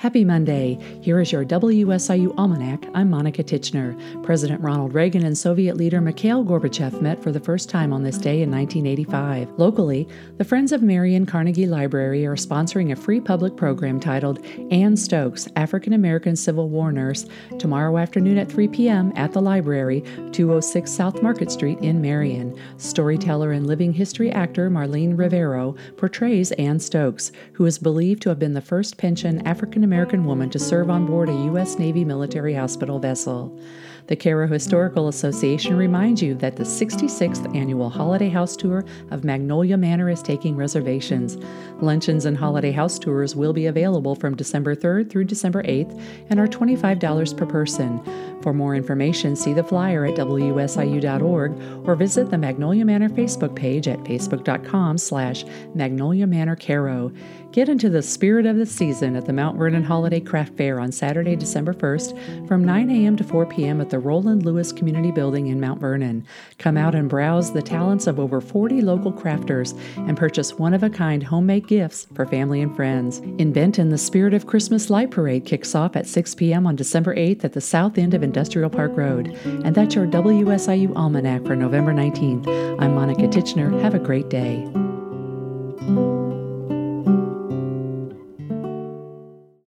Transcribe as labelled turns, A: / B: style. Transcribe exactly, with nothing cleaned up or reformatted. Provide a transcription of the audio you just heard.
A: Happy Monday. Here is your W S I U Almanac. I'm Monica Titchener. President Ronald Reagan and Soviet leader Mikhail Gorbachev met for the first time on this day in nineteen eighty-five. Locally, the Friends of Marion Carnegie Library are sponsoring a free public program titled Ann Stokes, African American Civil War Nurse, tomorrow afternoon at three p.m. at the library, two oh six South Market Street in Marion. Storyteller and living history actor Marlene Rivero portrays Ann Stokes, who is believed to have been the first pension African American woman to serve on board a U S Navy military hospital vessel. The Cairo Historical Association reminds you that the sixty-sixth annual Holiday House Tour of Magnolia Manor is taking reservations. Luncheons and holiday house tours will be available from December third through December eighth and are twenty-five dollars per person. For more information, see the flyer at W S I U dot org or visit the Magnolia Manor Facebook page at facebook.com slash Magnolia Manor Cairo. Get into the spirit of the season at the Mount Vernon Holiday Craft Fair on Saturday, December first from nine a.m. to four p.m. at the Roland Lewis Community Building in Mount Vernon. Come out and browse the talents of over forty local crafters and purchase one-of-a-kind homemade gifts for family and friends. In Benton, the Spirit of Christmas Light Parade kicks off at six p.m. on December eighth at the south end of Industrial Park Road. And that's your W S I U Almanac for November nineteenth. I'm Monica Titchener. Have a great day.